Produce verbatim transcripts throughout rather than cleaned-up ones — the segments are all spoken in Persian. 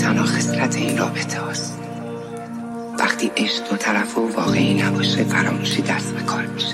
تنها خصلت این رابطه هاست. وقتی عشق دو طرف و واقعی نباشه فراموشی دست به کار میشه.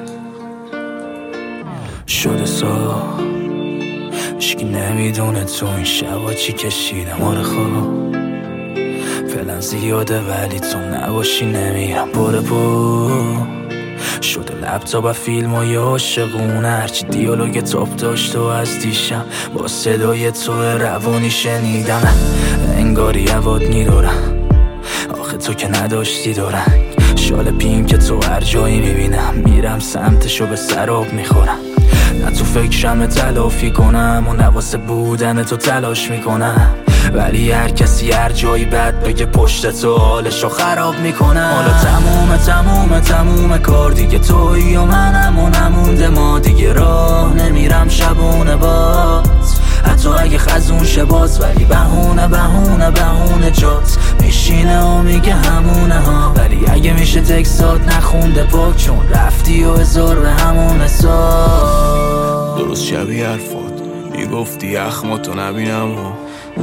شده سا هیچکی نمیدونه تو این شبا چی کشیدم. آره خواب فعلا زیاده ولی تو نباشی نمیرم. بره برو شده لپتاپ و فیلم و یه عاشقونه، هرچی دیالوگ تاپ داشت و از دیشم با صدای تو روانی شنیدم. انگاری عواد میدارم آخه تو که نداشتی دارن. شال پینک تو هر جایی میبینم میرم سمتشو به سراب میخورم. نه تو فکرم تلافی کنم و نواسه بودن تو تلاش میکنم، ولی هر کسی هر جایی بد بگه پشت تو حالشو خراب میکنم. حالا تموم تموم تموم کار دیگه تویی و منم و نمونده ما دیگه. راه نمیرم شبونه باز حتی اگه خزون شه باز، ولی بهونه بهونه بهونه جات میشینه و میگه همونه ها. ولی اگه میشه تکسات نخونده پاک چون رفتی و هزار به همون حساب. درست شبیه حرفات میگفتی اخماتو نبینم ها.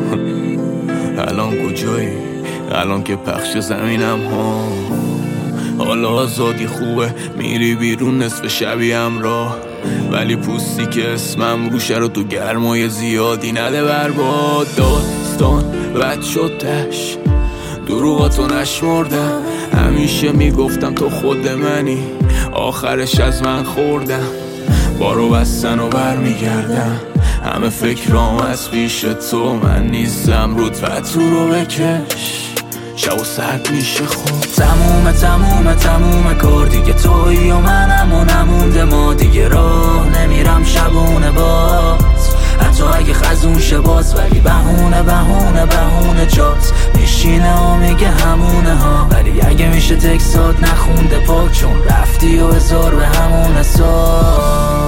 الان کجایی؟ الان که پخش زمینم ها. حالا آزادی خوبه میری بیرون نصف شبی همراه، ولی پوستی که اسمم روشه رو تو گرمای زیادی نده برباد. داستان بد شد تش دروغاتو نشمردم، همیشه میگفتم تو خود منی آخرش از من خوردم. بارو بستن و بر میگردم همه فکرام از پیش تو، من نیستم رود و تو رو بکش شب و سرد میشه خوب. تموم تموم تموم کار دیگه تویی و منم و نمونده ما دیگه. راه نمیرم شبونه باز حتی اگه خزون شه باز، ولی بهونه بهونه بهونه جات میشینه و میگه همونه ها. ولی اگه میشه تکسات نخونده پاک چون رفتی و هزار به همون حساب.